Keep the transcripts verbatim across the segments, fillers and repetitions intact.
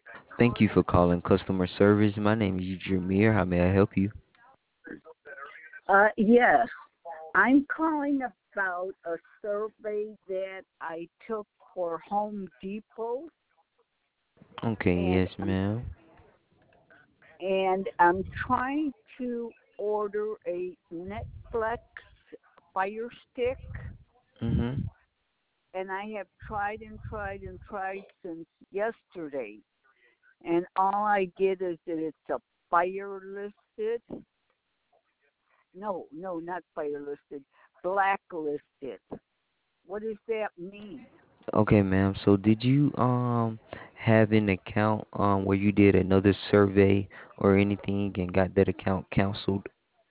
Thank you for calling customer service. My name is Jameer. How may I help you? Uh, yes, I'm calling about a survey that I took for Home Depot, Okay, and yes, I'm ma'am. and I'm trying to order a Netflix Fire Stick, Mhm. and I have tried and tried and tried since yesterday, and all I get is that it's a fire listed. No, no, not fire listed, blacklisted. What does that mean? Okay, ma'am. So did you um have an account um where you did another survey or anything and got that account canceled?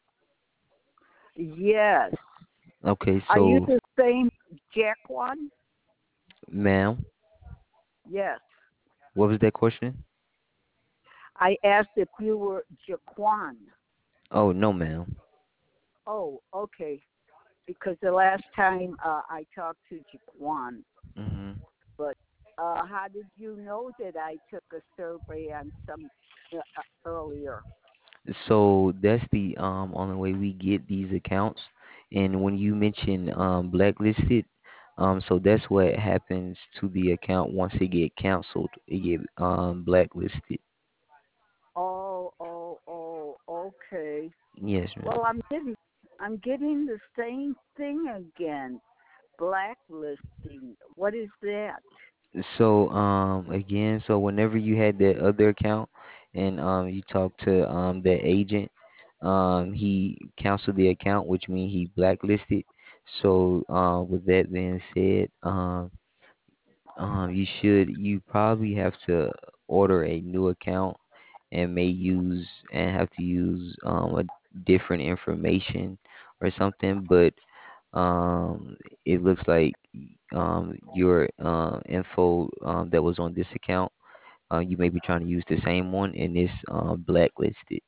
Yes. Okay, Are you so the same Jack one? ma'am, Yes. what was that question? I asked if you were Jaquan. Oh, no, ma'am. Oh, okay. Because the last time uh, I talked to Jaquan, Mhm. but uh, how did you know that I took a survey on some uh, uh, earlier? So that's the um only way we get these accounts. And when you mention um blacklisted, um so that's what happens to the account once it get canceled. It get um blacklisted. Oh, oh, oh, okay. Yes, Well, ma'am. I'm getting I'm getting the same thing again. Blacklisting. What is that? So um again, so whenever you had that other account and um you talked to um that agent, um he canceled the account, which means he blacklisted. So um with that being said, um Um, you should you probably have to order a new account and may use and have to use um a different information or something, but um it looks like um your uh, info um that was on this account, uh, you may be trying to use the same one and it's um blacklisted.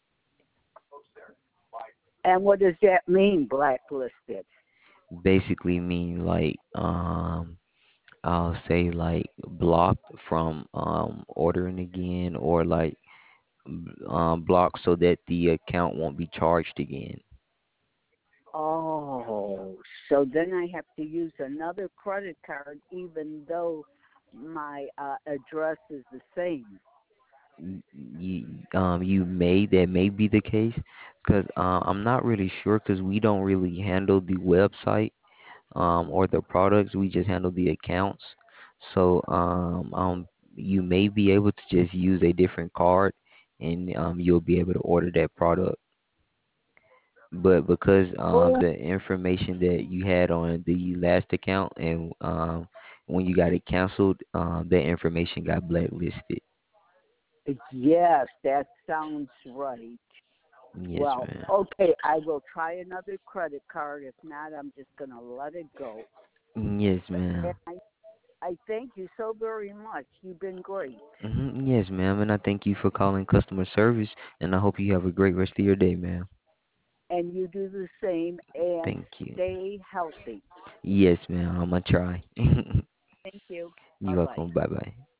And what does that mean, blacklisted? Basically mean like um I'll say like blocked from um ordering again or like um, blocked so that the account won't be charged again. Oh, so then I have to use another credit card even though my uh, address is the same. Y- You, um, you may that may be the case, because uh, I'm not really sure because we don't really handle the website um, or the products. We just handle the accounts. So um, um, you may be able to just use a different card, and um, you'll be able to order that product. But because um Oh, the information that you had on the last account and um when you got it canceled, um that information got blacklisted. yes, that sounds right. Yes, Well, ma'am. okay, I will try another credit card. If not, I'm just going to let it go. Yes, And ma'am. I, I thank you so very much. You've been great. Hmm. Yes, ma'am. And I thank you for calling customer service, and I hope you have a great rest of your day, ma'am. And you do the same and Thank you. stay healthy. Yes, ma'am. I'm gonna try. Thank you. Bye You're bye. welcome. Bye bye.